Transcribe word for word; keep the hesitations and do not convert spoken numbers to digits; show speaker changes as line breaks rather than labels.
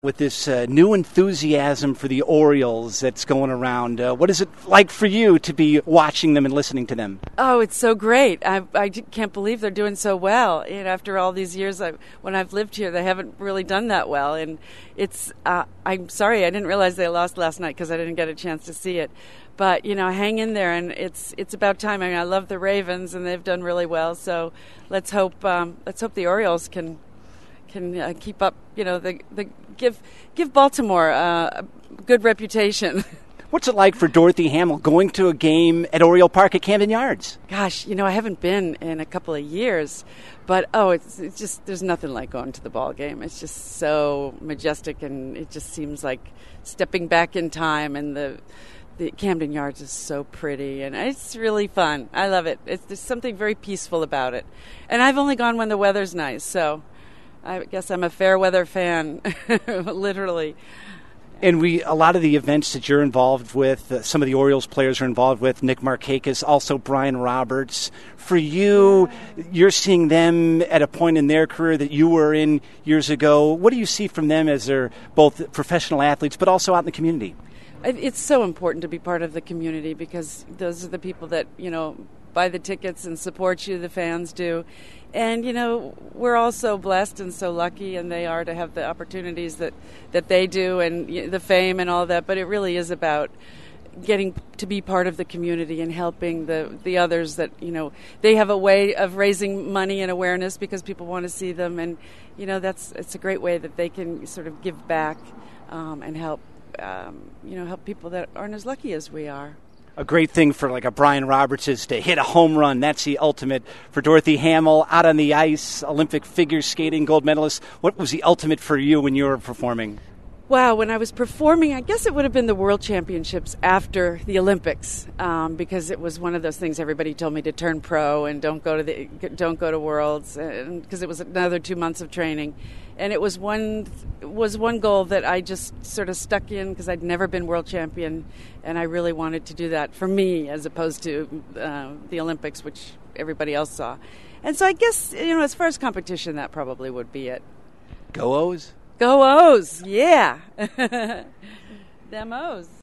With this uh, new enthusiasm for the Orioles that's going around, uh, what is it like for you to be watching them and listening to them?
Oh, it's so great. I, I can't believe they're doing so well. And after all these years, I, when I've lived here, they haven't really done that well. And it's, uh, I'm sorry, I didn't realize they lost last night because I didn't get a chance to see it. But, you know, hang in there, and it's it's about time. I mean, I love the Ravens, and they've done really well. So let's hope um, let's hope the Orioles can can uh, keep up, you know, the, the give give Baltimore uh, a good reputation.
What's it like for Dorothy Hamill going to a game at Oriole Park at Camden Yards?
Gosh, you know, I haven't been in a couple of years, but oh, it's, it's just there's nothing like going to the ball game. It's just so majestic, and it just seems like stepping back in time, and the the Camden Yards is so pretty, and it's really fun. I love it. It's, there's something very peaceful about it. And I've only gone when the weather's nice, so I guess I'm a fair weather fan, literally.
And we, a lot of the events that you're involved with, uh, some of the Orioles players are involved with, Nick Markakis, also Brian Roberts. For you, you're seeing them at a point in their career that you were in years ago. What do you see from them as they're both professional athletes, but also out in the community?
It's so important to be part of the community, because those are the people that, you know, buy the tickets and support you, the fans do. And, you know, we're all so blessed and so lucky, and they are, to have the opportunities that, that they do, and the fame and all that. But it really is about getting to be part of the community and helping the, the others that, you know, they have a way of raising money and awareness because people want to see them. And, you know, that's it's a great way that they can sort of give back um, and help, um, you know, help people that aren't as lucky as we are.
A great thing for like a Brian Roberts is to hit a home run. That's the ultimate. For Dorothy Hamill, out on the ice, Olympic figure skating gold medalist. What was the ultimate for you when you were performing?
Wow, when I was performing, I guess it would have been the World Championships after the Olympics, um, because it was one of those things everybody told me to turn pro and don't go to the don't go to Worlds, because it was another two months of training. And it was one was one goal that I just sort of stuck in, because I'd never been world champion, and I really wanted to do that for me as opposed to uh, the Olympics, which everybody else saw. And so I guess, you know, as far as competition, that probably would be it.
Go O's?
Go O's, yeah. Them O's.